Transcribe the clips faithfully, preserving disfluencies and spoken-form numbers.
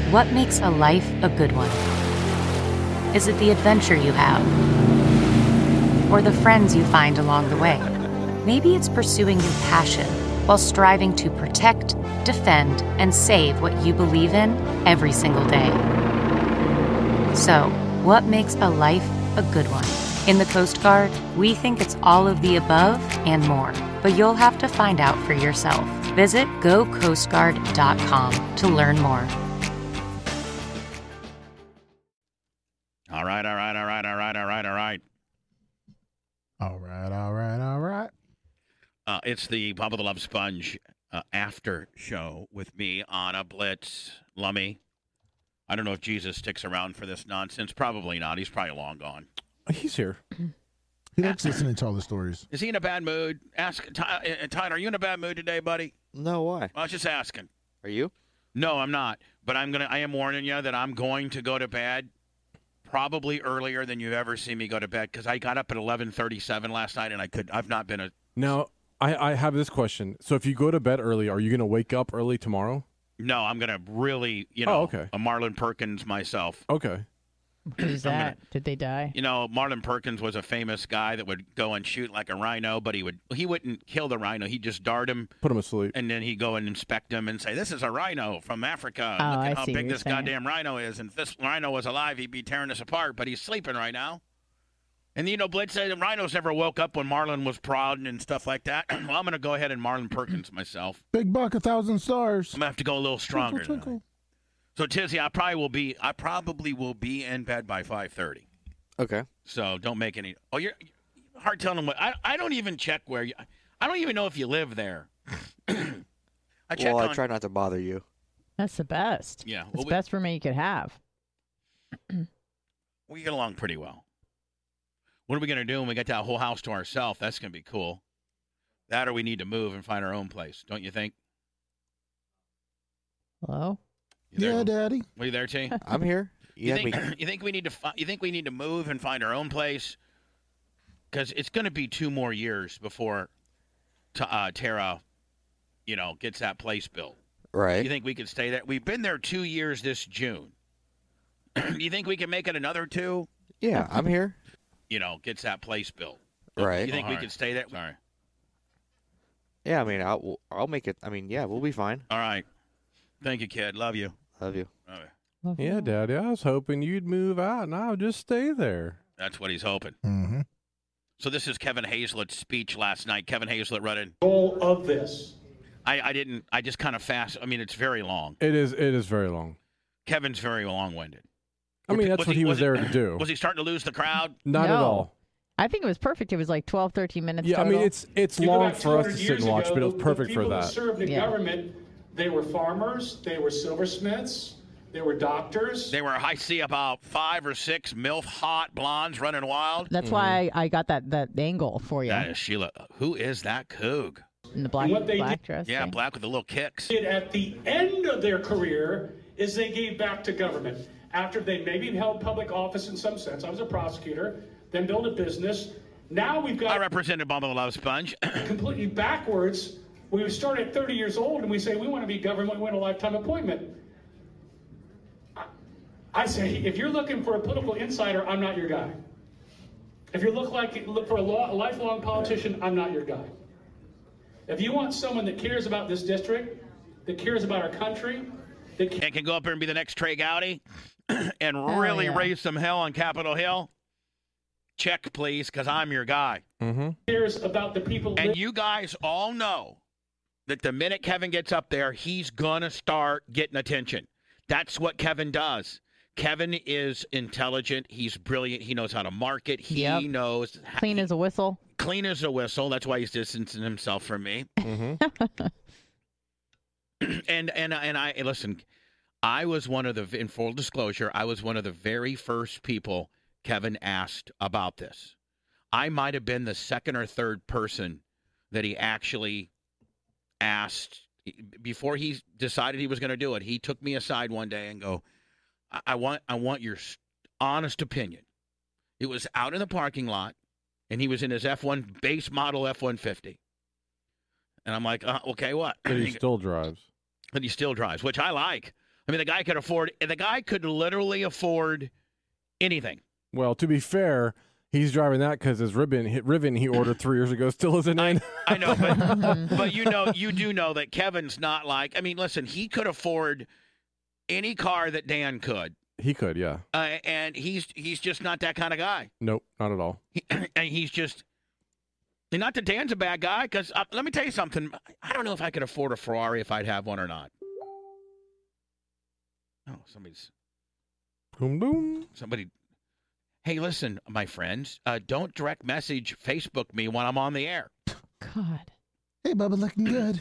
What makes a life a good one? Is it the adventure you have? Or the friends you find along the way? Maybe it's pursuing your passion while striving to protect, defend, and save what you believe in every single day. So, what makes a life a good one? In the Coast Guard, we think it's all of the above and more, but you'll have to find out for yourself. Visit go coast guard dot com to learn more. All right, all right, all right, all right, all right, all right. All right, all right, all right. Uh, it's the Bubba the Love Sponge uh, after show with me, Anna Blitz, Lummy. I don't know if Jesus sticks around for this nonsense. Probably not. He's probably long gone. He's here. He likes listening to all the stories. Is he in a bad mood? Ask Ty, uh, Tyler, are you in a bad mood today, buddy? No, why? I was just asking. Are you? No, I'm not. But I'm gonna. I am warning you that I'm going to go to bed probably earlier than you've ever seen me go to bed because I got up at eleven thirty-seven last night and I could. I've not been a. Now, I, I have this question. So if you go to bed early, are you going to wake up early tomorrow? No, I'm gonna really, you know, Oh, okay. a Marlon Perkins myself. Okay. Who's I'm that? gonna- Did they die? You know, Marlon Perkins was a famous guy that would go and shoot like a rhino, but he would he wouldn't kill the rhino. He'd just dart him, Put him asleep. and then he'd go and inspect him and say, "This is a rhino from Africa. Oh, Look I at how see what big you're this saying. goddamn rhino is. And if this rhino was alive, he'd be tearing us apart. But he's sleeping right now." And you know, Blitz said the rhinos never woke up when Marlon was proud and stuff like that. Well, I'm gonna go ahead and Marlon Perkins myself. Big buck, a thousand stars. I'm gonna have to go a little stronger. Twinkle, tonight. twinkle. So Tizzy, I probably will be. I probably will be in bed by five thirty. Okay. So don't make any. Oh, you're you're hard telling them what. I I don't even check where you. I don't even know if you live there. I check Well, I on. try not to bother you. That's the best. Yeah, It's well, the we- best roommate you could have. We get along pretty well. What are we gonna do when we get that whole house to ourselves? That's gonna be cool. That or we need to move and find our own place, don't you think? Hello? You there? Yeah, Daddy. Were you there, T? I'm here. You You had think, me. you think we need to fi- you think we need to move and find our own place? Because it's going to be two more years before t- uh, Tara, you know, gets that place built. Right. You think we could stay there? We've been there two years this June. You think we can make it another two? Yeah, I'm here. You know, gets that place built. Right. You think Oh, we all could right. stay there? Sorry. Yeah, I mean, I'll I'll make it. I mean, yeah, we'll be fine. All right. Thank you, kid. Love you. Love you. Love you. Love Yeah, you. Daddy, I was hoping you'd move out and I would just stay there. That's what he's hoping. Mm-hmm. So this is Kevin Hazlett's speech last night. Kevin Hazlett running. Goal of this. I, I didn't. I just kind of fast. I mean, it's very long. It is It is very long. Kevin's very long-winded. I mean, that's Was what he was it- there to do. Was he starting to lose the crowd? Not at No. all. I think it was perfect. It was like twelve, thirteen minutes Yeah, I total. mean, it's it's You go long back for us to two hundred sit years and watch, ago, but it was the- perfect the for people that. Who served the Yeah. government, they were farmers, they were silversmiths, they were doctors. They were, I see about five or six MILF hot blondes running wild. That's why I, I got that, that angle for you That is Sheila. Who is that coog? in the black, And what they black did- dress. Yeah, thing. black with the little kicks. Did at the end of their career is they gave back to government. After they maybe held public office in some sense, I was a prosecutor, then built a business. Now we've I got represented Bumble the Love Sponge. completely backwards. We start at thirty years old and we say we want to be government, we want a lifetime appointment. I- I say, if you're looking for a political insider, I'm not your guy. If you look like look for a, law, a lifelong politician, I'm not your guy. If you want someone that cares about this district, that cares about our country, that And can go up there and be the next Trey Gowdy and really yeah. raise some hell on Capitol Hill. Check, please, because I'm your guy. Mm-hmm. cares about the people. And you guys all know that the minute Kevin gets up there, he's going to start getting attention. That's what Kevin does. Kevin is intelligent. He's brilliant. He knows how to market. He Yep. knows. Clean as a whistle. Clean as a whistle. That's why he's distancing himself from me. Mm-hmm. and and and I and listen, I was one of the in full disclosure, I was one of the very first people Kevin asked about this. I might have been the second or third person that he actually asked before he decided he was going to do it. He took me aside one day and go, I, I want I want your honest opinion. It was out in the parking lot, and he was in his F one base model F one fifty. And I'm like, uh, okay, what? But he still drives. And he still drives, which I like. I mean, the guy could afford. The guy could literally afford anything. Well, to be fair, he's driving that because his ribbon, hit ribbon he ordered three years ago still isn't in. I know, but but you know, you do know that Kevin's not like. I mean, listen, he could afford any car that Dan could. He could, yeah. Uh, and he's he's just not that kind of guy. Nope, not at all. He, and he's just and not that Dan's a bad guy, because uh, let me tell you something. I don't know if I could afford a Ferrari if I'd have one or not. Oh, somebody's Boom, boom. somebody. Hey, listen, my friends, uh, don't direct message Facebook me when I'm on the air. God. Hey, Bubba, looking good.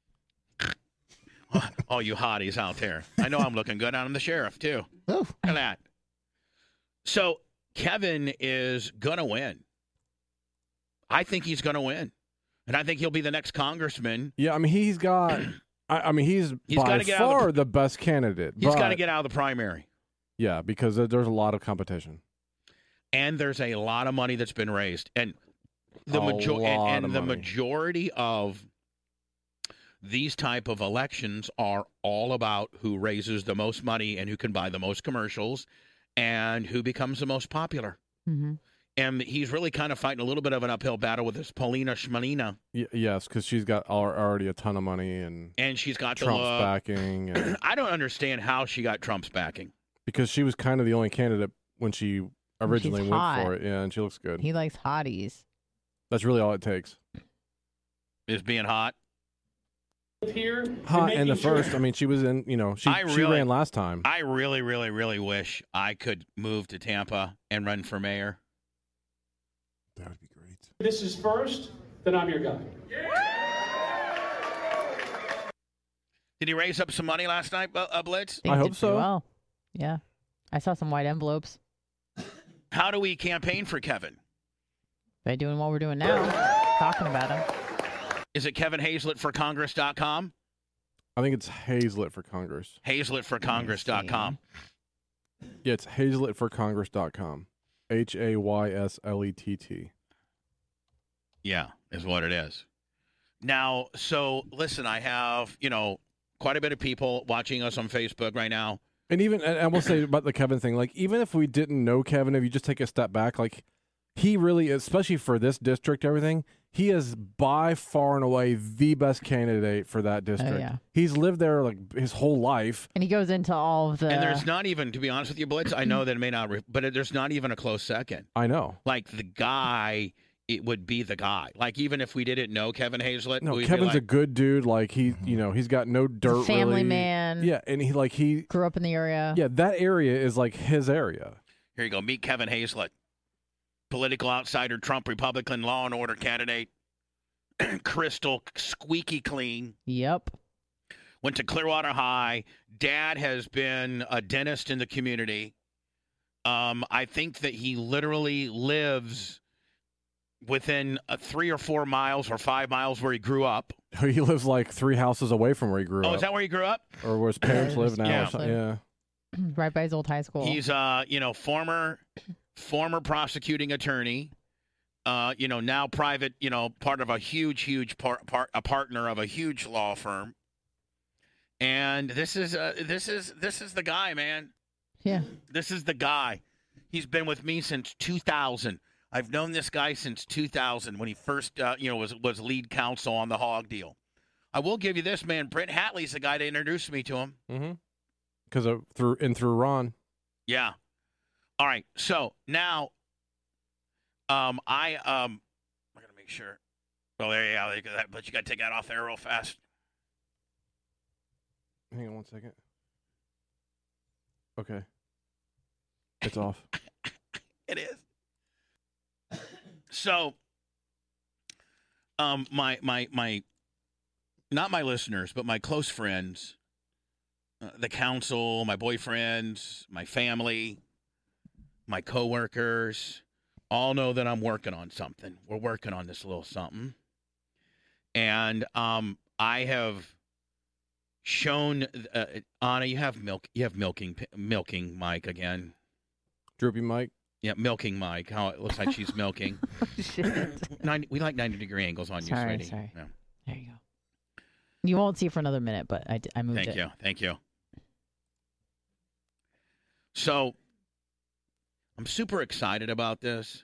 All you hotties out there. I know I'm looking good. I'm the sheriff, too. Oh, Look at that. So Kevin is going to win. I think he's going to win. And I think he'll be the next congressman. Yeah, I mean, he's got, I, I mean, he's, He's by gotta get out of far the- the, best candidate. He's got to but- get out of the primary. Yeah, because there- there's a lot of competition. And there's a lot of money that's been raised. And the, A majo- lot and, and of the money. majority of these type of elections are all about who raises the most money and who can buy the most commercials and who becomes the most popular. Mm-hmm. And he's really kind of fighting a little bit of an uphill battle with this Paulina Schmalina. Y- yes, because she's got al- already a ton of money and And she's got Trump's the look. backing. And, I don't understand how she got Trump's backing. because she was kind of the only candidate when she originally went hot. for it. Yeah, and she looks good. He likes hotties. That's really all it takes. Is being hot. Here, Hot and and the making sure- first. I mean, she was in. You know, she I she really- ran last time. I really, really, really wish I could move to Tampa and run for mayor. that would be great. This is first, then I'm your guy. Did he raise up some money last night, Bu- uh, Blitz? Think I he hope did so. pretty Well, yeah. I saw some white envelopes. How do we campaign for Kevin? By doing what we're doing now, talking about him. Is it Kevin Hazlett for Congress dot com? I think it's Hazlett for Congress. Hazlett for Congress dot com. Yeah, it's Hazlett for Congress dot com. H A Y S L E T T. Yeah, is what it is. Now, so listen, I have, you know, quite a bit of people watching us on Facebook right now. And even, and I will say about the Kevin thing, like, even if we didn't know Kevin, if you just take a step back, like, he really, especially for this district, everything, he is by far and away the best candidate for that district. yeah. He's lived there, like, his whole life. And he goes into all of the. And there's not even, to be honest with you, Blitz, I know that it may not, re- but there's not even a close second. I know. Like, the guy, it would be the guy. Like, even if we didn't know Kevin Hazlett, No, we'd Kevin's be a like, good dude. Like, he, you know, he's got no He's a dirt, family really. man. Yeah, and he, like, he, Grew up in the area. yeah, that area is, like, his area. here you go, meet Kevin Hazlett. Political outsider, Trump Republican law and order candidate. Crystal squeaky clean. Yep. Went to Clearwater High. Dad has been a dentist in the community. Um, I think that he literally lives within uh, three or four miles or five miles where he grew up. He lives, like, three houses away from where he grew Oh, up. is that where he grew up? Or where his parents live now. Yeah. Or something. Yeah. Right by his old high school. He's uh, you know, former former prosecuting attorney. Uh, you know, now private, you know, part of a huge, huge part, part a partner of a huge law firm. And this is uh, this is this is the guy, man. yeah. This is the guy. He's been with me since two thousand. I've known this guy since two thousand when he first, uh, you know, was was lead counsel on the hog deal. I will give you this, man. Brent Hatley's the guy that introduced me to him. Mm-hmm. Because of through and through Ron. Yeah. All right. So now, um, I um, I gotta make sure. Well, there you go. Look at that, but you gotta take that off there real fast. Hang on one second. Okay. It's off. It is. So, um, my my my, not my listeners, but my close friends, uh, the council, my boyfriends, my family, my coworkers, all know that I'm working on something. We're working on this little something, and um, I have shown uh, Anna. You have milk. You have milking milking Mike again. Droopy Mike. Yeah, milking Mike. How it looks like she's milking. Shit. ninety, we like ninety degree angles on you, Sorry, sweetie. sorry. Yeah. There you go. You won't see it for another minute, but I, d- I moved Thank it. you. Thank you. So I'm super excited about this.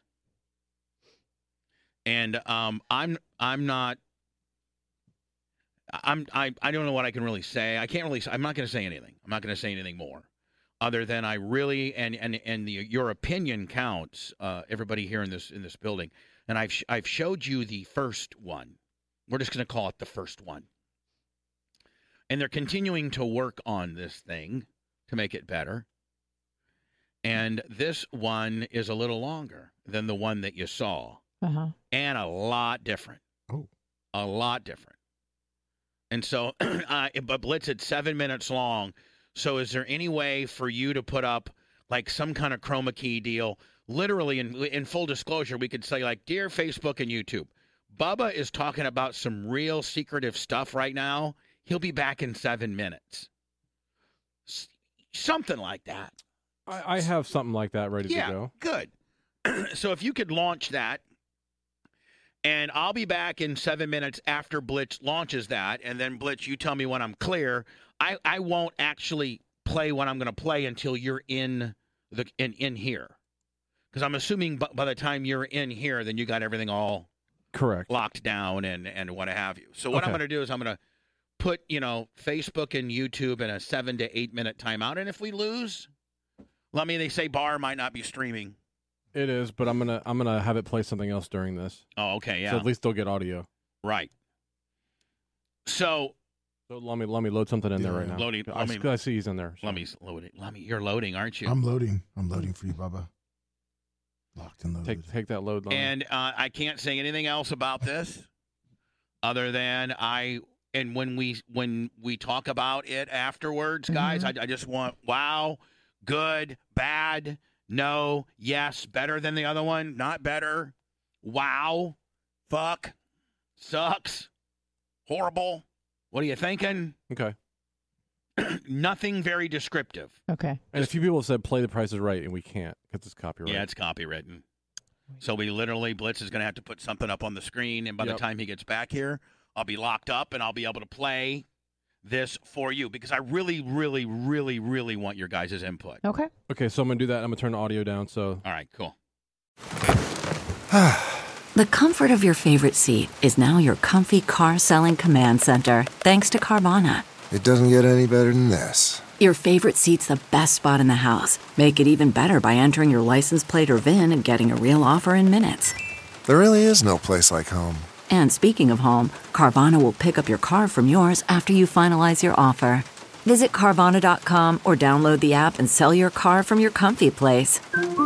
And um, I'm I'm not I'm I, I don't know what I can really say. I can't really I'm not going to say anything. I'm not going to say anything more other than I really and and and the, your opinion counts, uh, everybody here in this in this building. And I've I've showed you the first one. We're just going to call it the first one. And they're continuing to work on this thing to make it better. And this one is a little longer than the one that you saw. Uh-huh. And a lot different. Oh. A lot different. And so, uh, but Blitz, it's seven minutes long. So is there any way for you to put up like some kind of chroma key deal? Literally, in, in full disclosure, we could say like, dear Facebook and YouTube, Bubba is talking about some real secretive stuff right now. He'll be back in seven minutes. S- something like that. I, I have something like that ready Yeah, to go. good. So if you could launch that, and I'll be back in seven minutes after Blitz launches that, and then Blitz, you tell me when I'm clear. I, I won't actually play what I'm going to play until you're in the in, in here, because I'm assuming by, by the time you're in here, then you got everything all Correct. locked down and and what have you. So what Okay. I'm going to do is I'm going to put you know Facebook and YouTube in a seven to eight minute timeout, and if we lose, let me. They say Bar might not be streaming. It is, but I'm gonna I'm gonna have it play something else during this. Oh, okay, yeah, So at least they'll get audio. right. So So let me let me load something in there Yeah. right now. Loading- I, let me- I see he's in there. so. let me load it. Let me. You're loading, aren't you? I'm loading. I'm loading for you, Bubba. Locked and loaded. take take that load. Lummy. And uh, I can't say anything else about this, other than I. And when we when we talk about it afterwards, guys, I, I just want wow, good, bad, no, yes, better than the other one, not better, wow, fuck, sucks, horrible. What are you thinking? Okay. Nothing very descriptive. Okay. And a few people said play the prices right, and we can't because it's copyright. Yeah, it's copywritten. So we literally, Blitz is going to have to put something up on the screen, and by Yep. the time he gets back here, I'll be locked up, and I'll be able to play this for you, because I really, really, really, really want your guys' input. Okay. Okay, so I'm gonna do that. I'm gonna turn the audio down. So All right, cool. The comfort of your favorite seat is now your comfy car selling command center, thanks to Carvana. It doesn't get any better than this. Your favorite seat's the best spot in the house. Make it even better by entering your license plate or V I N and getting a real offer in minutes. There really is no place like home. And speaking of home, Carvana will pick up your car from yours after you finalize your offer. Visit Carvana dot com or download the app and sell your car from your comfy place.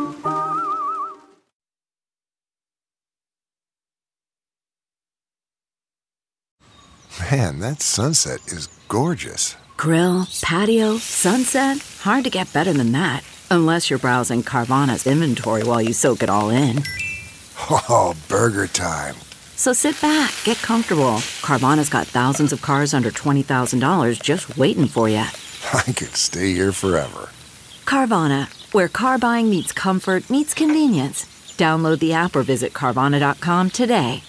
Man, that sunset is gorgeous. Grill, patio, sunset. Hard to get better than that. Unless you're browsing Carvana's inventory while you soak it all in. Oh, burger time. So sit back, get comfortable. Carvana's got thousands of cars under twenty thousand dollars just waiting for you. I could stay here forever. Carvana, where car buying meets comfort meets convenience. Download the app or visit Carvana dot com today.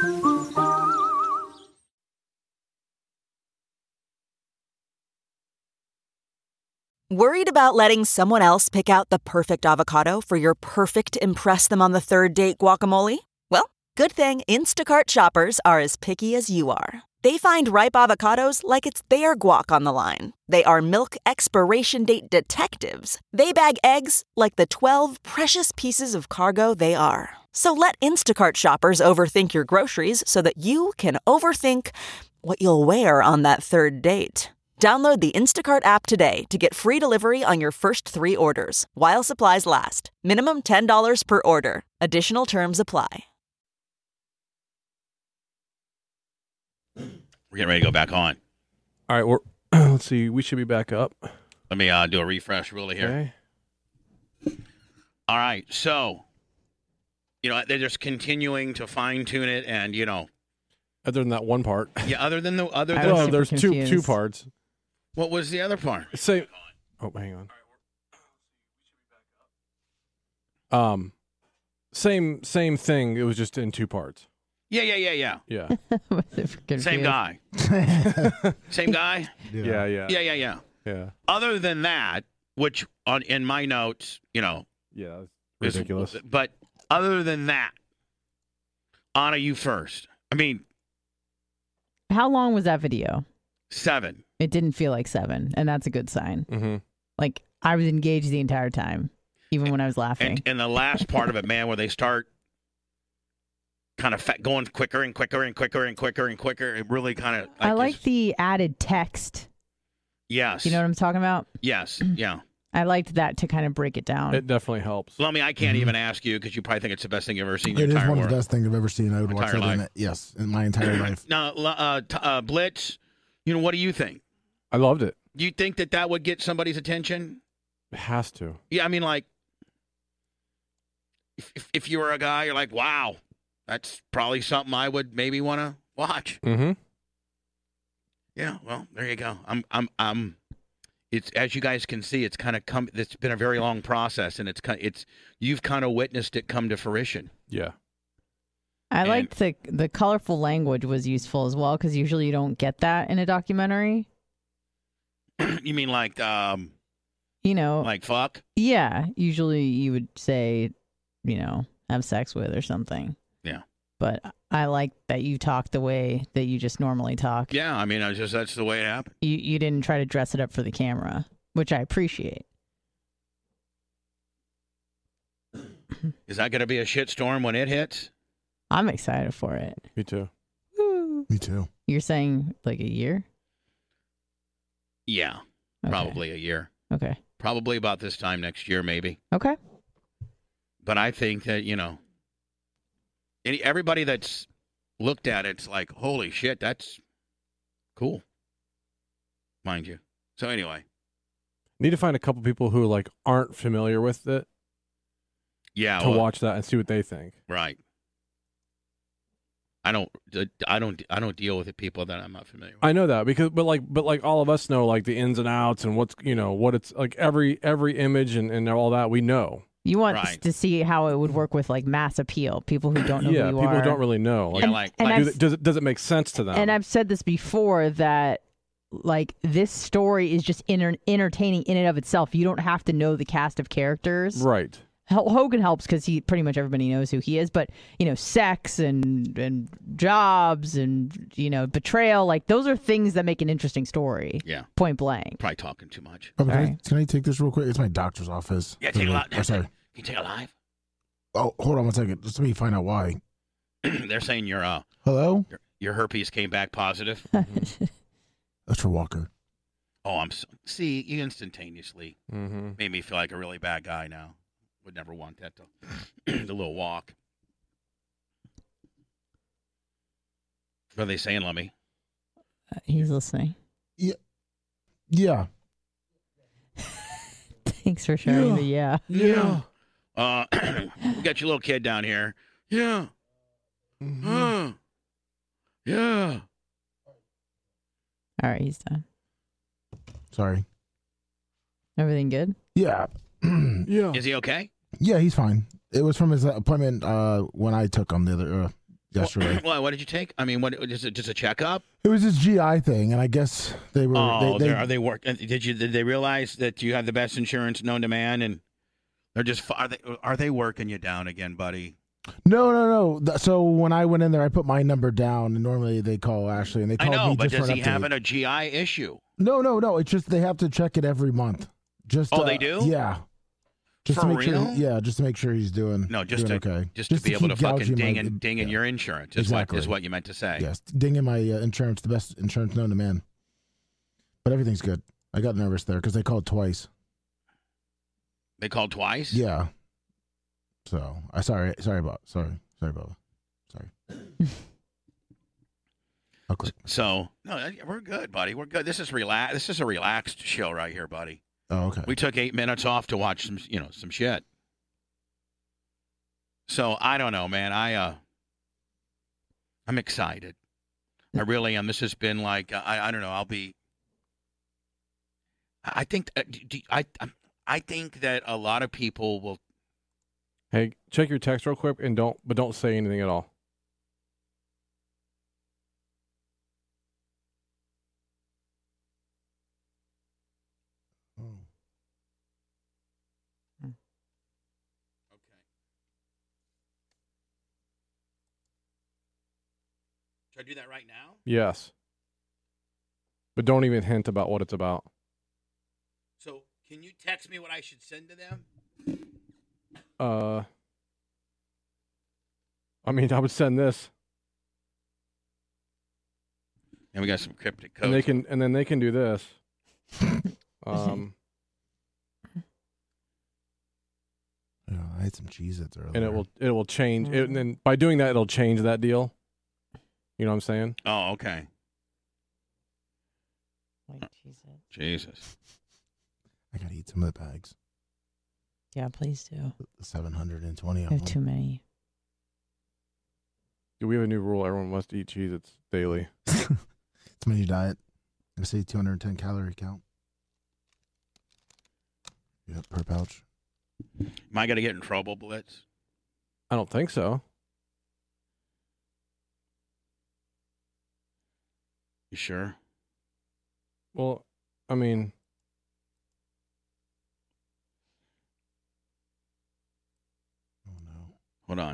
Worried about letting someone else pick out the perfect avocado for your perfect impress them on the third date guacamole? Well, good thing Instacart shoppers are as picky as you are. They find ripe avocados like it's their guac on the line. They are milk expiration date detectives. They bag eggs like the twelve precious pieces of cargo they are. So let Instacart shoppers overthink your groceries so that you can overthink what you'll wear on that third date. Download the Instacart app today to get free delivery on your first three orders, while supplies last. Minimum ten dollars per order. Additional terms apply. We're getting ready to go back on. all right, we're let's see. We should be back up. Let me uh, do a refresh really here. Okay. All right, so, you know, they're just continuing to fine-tune it, and, you know, Other than that one part. yeah, other than the, other I than, was Well, super there's two confused. two parts. what was the other part? Say, oh, hang on. Um, same same thing. It was just in two parts. Yeah, yeah, yeah, yeah. Yeah, Was super confused. Same guy. Same guy? yeah, yeah, Yeah, yeah, yeah. yeah. Other than that, which on in my notes, you know, Yeah, is- ridiculous. but other than that, Anna, you first. I mean, How long was that video? seven. It didn't feel like seven, and that's a good sign. Mm-hmm. Like, I was engaged the entire time, even when I was laughing. And, and the last part of it, man, where they start kind of fa- going quicker and quicker and quicker and quicker and quicker, it really kind of. Like I like is- the added text. Yes. You know what I'm talking about? Yes. Yeah. I liked that to kind of break it down. It definitely helps. Well, I mean, I can't even ask you because you probably think it's the best thing you've ever seen in It your is entire one of world. the best things I've ever seen. I would watch Entire that in life. it. Yes, in my entire life. Now, uh, t- uh, Blitz, you know, what do you think? I loved it. Do you think that that would get somebody's attention? It has to. Yeah, I mean, like, if, if, if you were a guy, you're like, wow, that's probably something I would maybe want to watch. Mm-hmm. Yeah, well, there you go. I'm, I'm, I'm. It's as you guys can see, it's kind of come. It's been a very long process, and it's kind. It's you've kind of witnessed it come to fruition. Yeah. I And- liked the the colorful language was useful as well, because usually you don't get that in a documentary. You mean like, um, You know, like fuck? yeah. Usually you would say, you know, have sex with or something. Yeah. But I like that you talk the way that you just normally talk. Yeah, I mean, I just that's the way it happened. You you didn't try to dress it up for the camera, which I appreciate. Is that going to be a shitstorm when it hits? I'm excited for it. Me too. Woo. Me too. You're saying like a year? Yeah, Okay. probably a year. Okay. Probably about this time next year, maybe. Okay. But I think that, you know, any, everybody that's looked at it's like, holy shit, that's cool. Mind you. So anyway, Need to find a couple people who like aren't familiar with it yeah, to well, watch that and see what they think. right. I don't, I don't, I don't deal with the people that I'm not familiar with. I know that because, but like, but like all of us know like the ins and outs and what's you know what it's like every every image and, and all that we know. You want Right. to see how it would work with like mass appeal, people who don't know yeah, who you people are. don't really know. Like, Yeah, like, and like I've do they- does it does it make sense to them? And I've said this before that like this story is just enter- entertaining in and of itself. You don't have to know the cast of characters. right. Hel- Hogan helps because he pretty much everybody knows who he is, but you know, sex and and jobs and you know, betrayal, like those are things that make an interesting story. Yeah. Point blank. Probably talking too much. Oh, can, I, Sorry. can I take this real quick? It's my doctor's office. Yeah, take a lot. Oh, sorry. Can you take a live? Oh, hold on one second. Just let me find out why. They're saying your uh Hello? your, your herpes came back positive. That's for Walker. Oh, I'm so, see you instantaneously Mm-hmm. made me feel like a really bad guy now. Would never want that to the little walk. What are they saying, Lummy? He's listening. Yeah. Thanks for sharing the yeah. Yeah. Uh, we got your little kid down here. Yeah. Huh. Yeah. All right, he's done. Sorry. Everything good? Yeah. Yeah. Is he okay? Yeah, he's fine. It was from his appointment uh, when I took him the other uh, yesterday. Well, what did you take? I mean, what is it? Just a checkup? It was his G I thing, and I guess they were. Oh, they, they, they, are they work? Did you? Did they realize that you have the best insurance known to man, and they're just are they are they working you down again, buddy? No, no, no. Th- So when I went in there, I put my number down, and normally they call Ashley, and they I called know, me but just does for an he update. have a G I issue? No, no, no. It's just they have to check it every month. Just Oh, uh, they do? Yeah. Just For to make real? sure. Yeah, just to make sure he's doing. No, just doing to okay. just, to be able to keep fucking gouging ding my- and ding in yeah. your insurance is Exactly. what is what you meant to say. Yes, dinging my uh, insurance, the best insurance known to man. But everything's good. I got nervous there because they called twice. They called twice. Yeah. So I sorry, sorry about, sorry, sorry about, sorry. I'll quit. So no, we're good, buddy. We're good. This is relax. This is a relaxed show right here, buddy. Oh, okay. We took eight minutes off to watch some, you know, some shit. So I don't know, man. I uh, I'm excited. I really am. This has been like I I don't know. I'll be. I think uh, do, I I think that a lot of people will. Hey, check your text real quick and don't, but don't say anything at all. Should I do that right now? Yes. But don't even hint about what it's about. So, can you text me what I should send to them? Uh, I mean, I would send this, And we got some cryptic codes. and they can, and then they can do this. Um, Yeah, I had some Cheez-Its earlier. and it will, it will change. It, and then by doing that, it'll change that deal. You know what I'm saying? Oh, okay. White Cheez-It. Jesus. I gotta eat some of the bags. Yeah, please do. The seven hundred twenty I of have them. too many. Do we have a new rule? Everyone must eat Cheez-Its daily. It's my new diet. I say two hundred ten calorie count. Yep, per pouch. Am I going to get in trouble, Blitz? I don't think so. You sure? Well, I mean, Oh no. Hold on.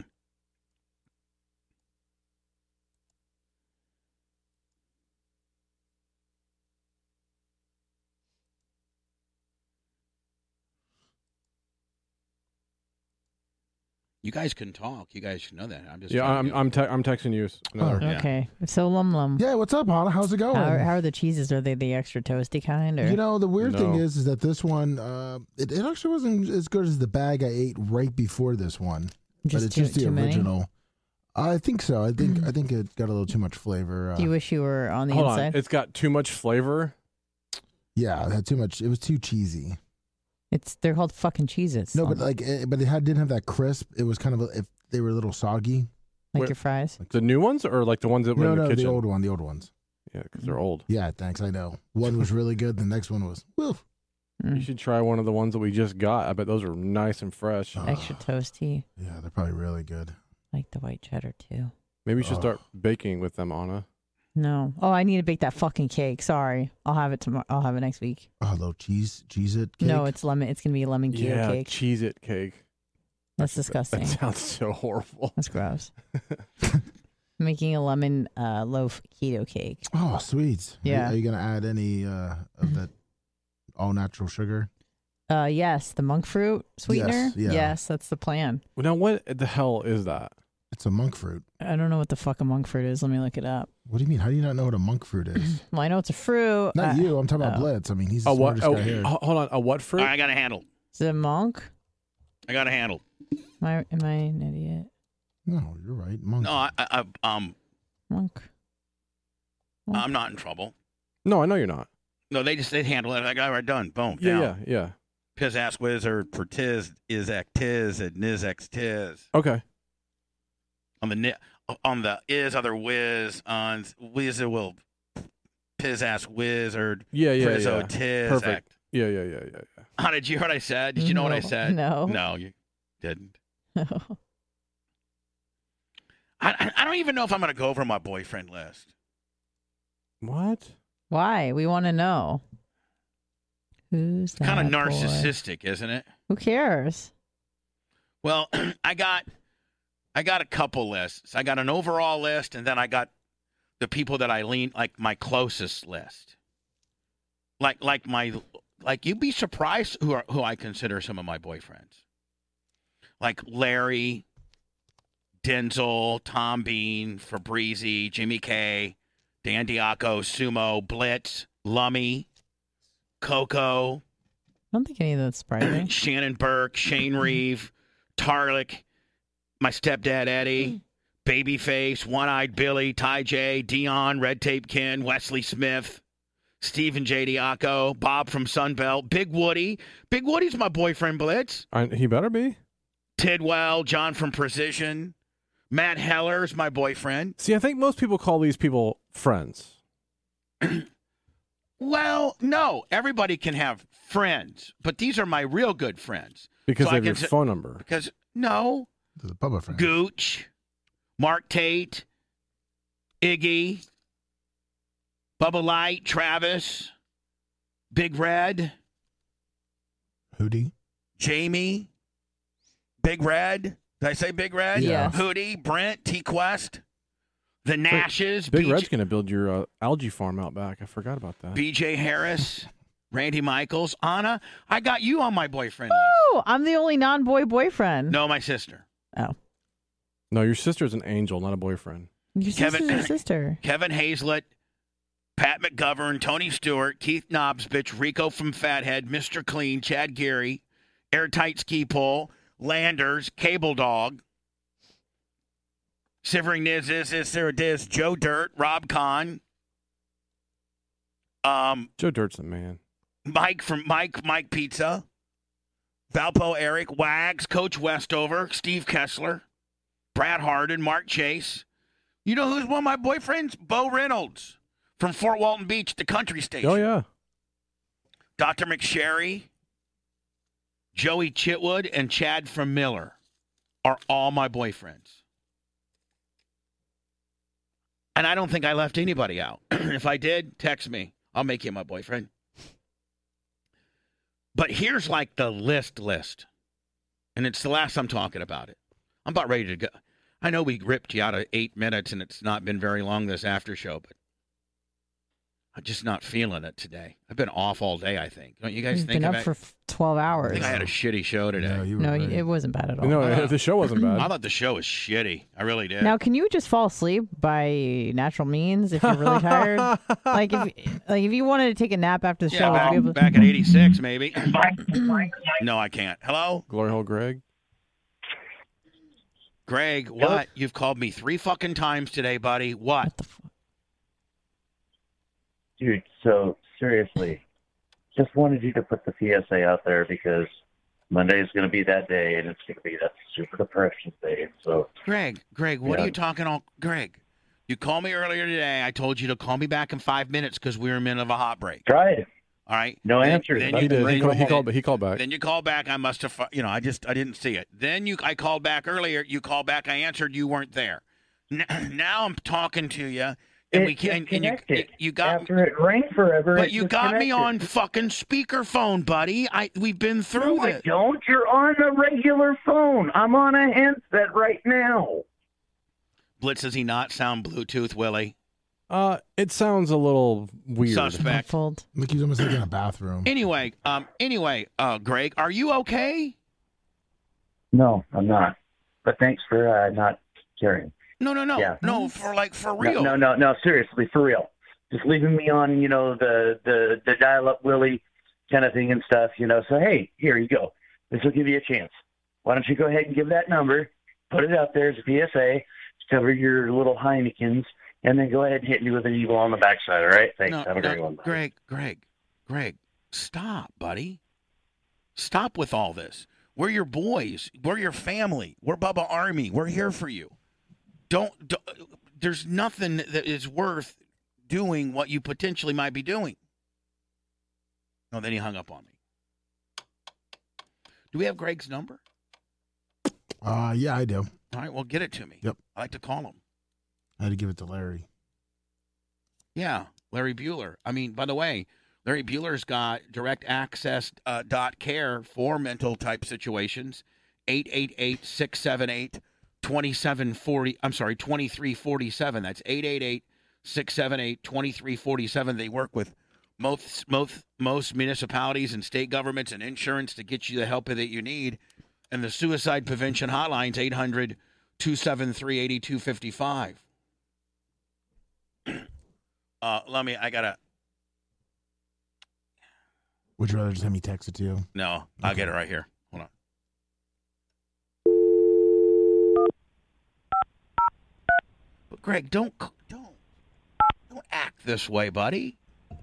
You guys can talk. You guys should know that. I'm just yeah, trying I'm, to- I'm, te- I'm texting you. Another. Yeah. Okay. So Lum Lum. Yeah, what's up, Anna? How's it going? How, how are the cheeses? Are they the extra toasty kind? Or? You know, the weird thing No. is, is that this one, uh, it, it actually wasn't as good as the bag I ate right before this one. Just but it's too- just the too many? original. I think so. I think I think it got a little too much flavor. Uh, Do you wish you were on the Hold inside? on, it's got too much flavor. yeah, it had too much. It was too cheesy. It's they're called fucking Cheez-Its. No, but Lum. like, it, but it had didn't have that crisp. It was kind of a, if they were a little soggy. like Wait. your fries. The new ones or like the ones that were No, in the no, kitchen? the old one, the old ones. Yeah, because they're old. Yeah, thanks. I know. One was really good. The next one was woof. You Mm. should try one of the ones that we just got. I bet those are nice and fresh. Oh. Extra toasty, Yeah, they're probably really good. like the white cheddar too. Maybe you should Oh. start baking with them, Anna. No. Oh, I need to bake that fucking cake. Sorry, I'll have it tomorrow. I'll have it next week. Oh, little cheese, cheese it. Cake. No, it's lemon. It's gonna be a lemon keto Yeah, cake. cheese it cake. That's That- disgusting. That sounds so horrible. That's gross. Making a lemon uh, loaf keto cake. Oh, sweet. Yeah. Are, are you gonna add any uh, of that all natural sugar? Uh, yes, the monk fruit sweetener. Yes, yeah. Yes, that's the plan. Well, now, what the hell is that? It's a monk fruit. I don't know what the fuck a monk fruit is. Let me look it up. What do you mean? How do you not know what a monk fruit is? Well, I know it's a fruit. Not uh, you. I'm talking about oh. Blitz. I mean, he's the A what? smartest Oh, guy here. ho- hold on. A what fruit? All right, I got a handle. Is it a monk? I got a handle. Am I, am I an idiot? No, you're right. Monk. No, I, I, I um, Monk. Monk. I'm not in trouble. No, I know you're not. No, they just they handle it. I got it done. Boom. Yeah, down. yeah, yeah. Piz ass wizard for tiz is act tiz and niz x tiz Okay. on the ni- on the is other whiz on whiz will piz ass wizard Yeah, yeah, Prizzo yeah. tiz Perfect. act. Yeah, yeah, yeah, yeah, yeah. How did you hear what I said? Did you know what I No. said? No. No, you didn't. I I, I don't even know if I'm going to go over my boyfriend list. What? Why? We want to know. Who's that Kind of boy? narcissistic, isn't it? Who cares? Well, I got I got a couple lists. I got an overall list, and then I got the people that I lean like my closest list. Like like my like you'd be surprised who are who I consider some of my boyfriends. Like Larry, Denzel, Tom Bean, Fabrizi, Jimmy K, Dan Diaco, Sumo, Blitz, Lummy, Coco, I don't think any of that's surprising. Shannon Burke, Shane Reeve, Tarlick, my stepdad Eddie, Babyface, One-Eyed Billy, Ty J, Dion, Red Tape Ken, Wesley Smith, Stephen J. Diaco, Bob from Sunbelt, Big Woody. Big Woody's my boyfriend, Blitz. I, he better be. Tidwell, John from Precision, Matt Heller's my boyfriend. See, I think most people call these people friends. Well, no, everybody can have friends, but these are my real good friends. Because So they I have your can s- phone number. Because, no, The Bubba friend. Gooch, Mark Tate, Iggy, Bubba Light, Travis, Big Red, Hootie. Jamie, Big Red. Did I say Big Red? Yes. Hootie, Brent, T Quest. The Nashes. Big B J Red's going to build your uh, algae farm out back. I forgot about that. B J Harris, Randy Michaels. Anna, I got you on my boyfriend list. Oh, I'm the only non-boy boyfriend. No, my sister. Oh. No, your sister's an angel, not a boyfriend. Your Kevin- sister's your sister. Kevin Hazlett, Pat McGovern, Tony Stewart, Keith Knobsbitch, Rico from Fathead, Mister Clean, Chad Geary, Airtight Ski Pole, Landers, Cable Dog, Sivering Niz, Is, Is, Sarah Diz, Joe Dirt, Rob Kahn, um, Joe Dirt's the man. Mike from Mike, Mike Pizza, Valpo Eric, Wags, Coach Westover, Steve Kessler, Brad Harden, Mark Chase. You know who's one of my boyfriends? Bo Reynolds from Fort Walton Beach, the country station. Oh, yeah. Doctor McSherry, Joey Chitwood, and Chad from Miller are all my boyfriends. And I don't think I left anybody out. If I did, text me. I'll make you my boyfriend. But here's like the list list. And it's the last I'm talking about it. I'm about ready to go. I know we ripped you out of eight minutes and it's not been very long this after show, but I'm just not feeling it today. I've been off all day, I think. Don't you guys You've think been of up it? for f- twelve I hours. think I had a shitty show today. Yeah, you were No, right. it wasn't bad at all. No, Uh, the show wasn't bad. I thought the show was shitty. I really did. Now, can you just fall asleep by natural means if you're really tired? Like if like if you wanted to take a nap after the yeah, show, would back, you be able to- back at eighty-six, maybe. No, I can't. Hello? Glory hole Greg. Greg, what? You've called me three fucking times today, buddy. What? What the fuck? Dude, so seriously, just wanted you to put the P S A out there because Monday is going to be that day, and it's going to be that super depression day. So, Greg, Greg, what Yeah. are you talking all? Greg, you called me earlier today. I told you to call me back in five minutes because we were in the middle of a hot break. tried. All right? No Then- answers. Then He you, He did. He then- called, he called, he called back. Then you called back. I must have, fu- you know, I just, I didn't see it. Then you, I called back earlier. You called back. I answered. You weren't there. N- Now I'm talking to you, and It we can. And you, disconnected. you got, After it rang forever, but it you got me on disconnected. fucking speakerphone, buddy. I, we've been through No, I this. don't. You're on a regular phone. I'm on a handset right now. Blitz, does he not sound Bluetooth, Willie? Uh, it sounds a little weird. Suspect. Muffled. Like he's almost like in a bathroom. Anyway, um, anyway, uh, Greg, are you okay? No, I'm not. But thanks for uh, not caring. No, no, no, Yeah. no. For like, for No, real. No, no, no, seriously, for real. Just leaving me on, you know, the the the dial-up Willie kind of thing and stuff, you know. So hey, here you go. This will give you a chance. Why don't you go ahead and give that number, put it out there as a P S A, cover your little Heinekens, and then go ahead and hit me with an evil on the backside. All right? Thanks. No, Have a no, great one. Bye. Greg, Greg, Greg, stop, buddy. Stop with all this. We're your boys. We're your family. We're Bubba Army. We're here for you. Don't, don't there's nothing that is worth doing what you potentially might be doing. No, then he hung up on me. Do we have Greg's number? Uh, yeah, I do. All right, well, get it to me. Yep. I like to call him. I had to give it to Larry. Yeah, Larry Bueller. I mean, by the way, Larry Bueller's got direct access uh, dot care for mental type situations. eight eight eight, six seven eight, two seven four zero. I'm sorry, twenty-three forty-seven. That's eight eight eight, six seven eight, twenty-three forty-seven. They work with most, most, most municipalities and state governments and insurance to get you the help that you need. And the suicide prevention hotline's eight hundred, two seven three, eight two five five. Uh, let me, I gotta, Would you rather just have me text it to you? no, I'll Okay. get it right here. Hold on. But Greg, don't, c- don't, don't act this way, buddy.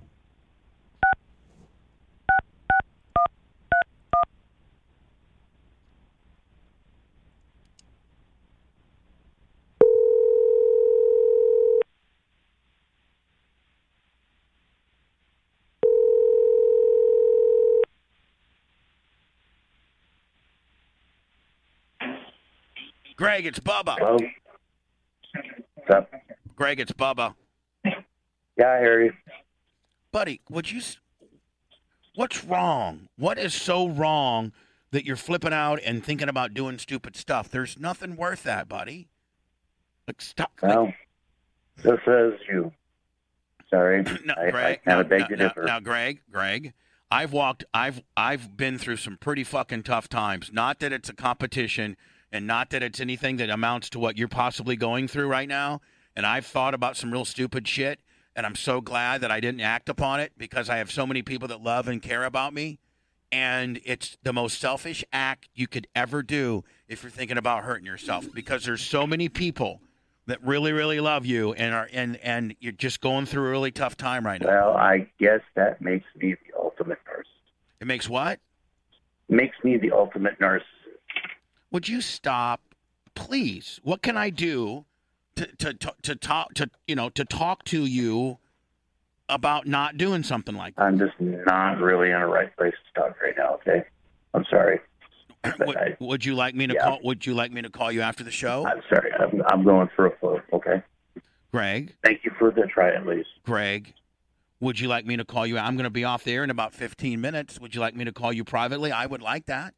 Greg, it's Bubba. Hello? What's up? Greg, it's Bubba. Yeah, I hear you. Buddy, would you, s- what's wrong? What is so wrong that you're flipping out and thinking about doing stupid stuff? There's nothing worth that, buddy. Like, stop. like- Well, So says you. Sorry, No, I, Greg, I kind no, of beg no, to no, differ. now, Greg, Greg, I've walked, I've, I've been through some pretty fucking tough times. Not that it's a competition, and not that it's anything that amounts to what you're possibly going through right now. And I've thought about some real stupid shit, and I'm so glad that I didn't act upon it because I have so many people that love and care about me. And it's the most selfish act you could ever do if you're thinking about hurting yourself, because there's so many people that really, really love you and are and, and you're just going through a really tough time right now. Well, I guess that makes me the ultimate narcissist. It makes what? Makes me the ultimate narcissist. Would you stop, please? What can I do to to to, to talk to you know to talk to you about not doing something like that? I'm just not really in a right place to talk right now. Okay, I'm sorry. Would, I, would you like me to yeah. call? Would you like me to call you after the show? I'm sorry. I'm, I'm going for a float. Okay. Greg. Thank you for the try, at least. Greg, would you like me to call you? I'm going to be off there in about fifteen minutes. Would you like me to call you privately? I would like that.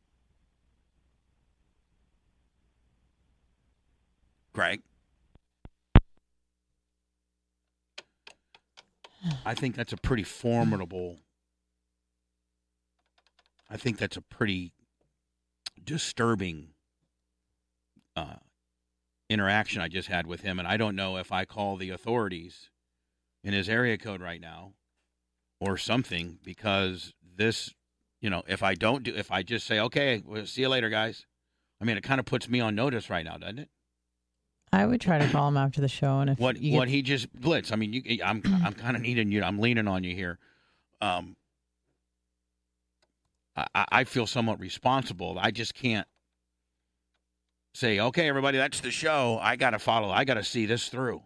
Greg. I think that's a pretty formidable. I think that's a pretty disturbing uh, interaction I just had with him, and I don't know if I call the authorities in his area code right now or something, because this, you know, if I don't do, if I just say, okay, we'll see you later, guys. I mean, it kind of puts me on notice right now, doesn't it? I would try to call him after the show, and if What you what get... he just blitz. I mean, you, I'm I'm kind of needing you. I'm leaning on you here. Um, I, I feel somewhat responsible. I just can't say, okay, everybody, that's the show. I got to follow. I got to see this through.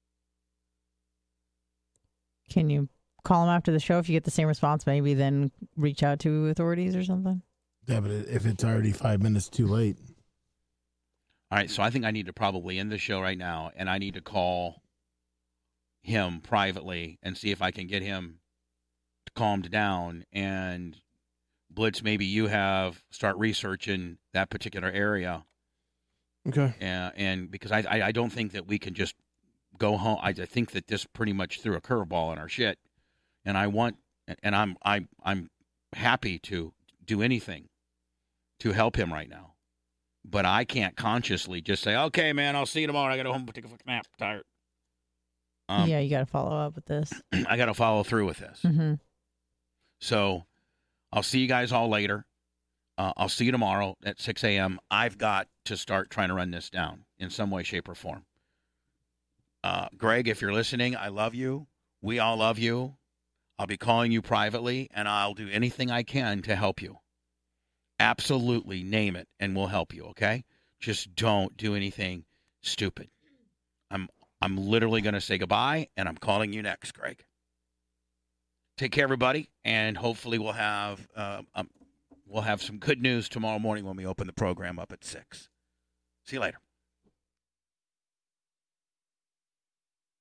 Can you call him after the show? If you get the same response, maybe then reach out to authorities or something. Yeah, but if it's already five minutes too late. All right, so I think I need to probably end the show right now, and I need to call him privately and see if I can get him calmed down. And Blitz, maybe you have start researching that particular area. Okay. And, and because I, I I don't think that we can just go home. I, I think that this pretty much threw a curveball in our shit, and I want and I'm I'm I'm happy to do anything to help him right now. But I can't consciously just say, okay, man, I'll see you tomorrow. I got to go home and take a fucking nap. I'm tired. Um, yeah, you got to follow up with this. I got to follow through with this. Mm-hmm. So I'll see you guys all later. Uh, I'll see you tomorrow at six a.m. I've got to start trying to run this down in some way, shape, or form. Uh, Greg, if you're listening, I love you. We all love you. I'll be calling you privately, and I'll do anything I can to help you. Absolutely, name it, and we'll help you, okay? Just don't do anything stupid. I'm I'm literally going to say goodbye, and I'm calling you next, Greg. Take care, everybody, and hopefully we'll have uh, um, we'll have some good news tomorrow morning when we open the program up at six. See you later.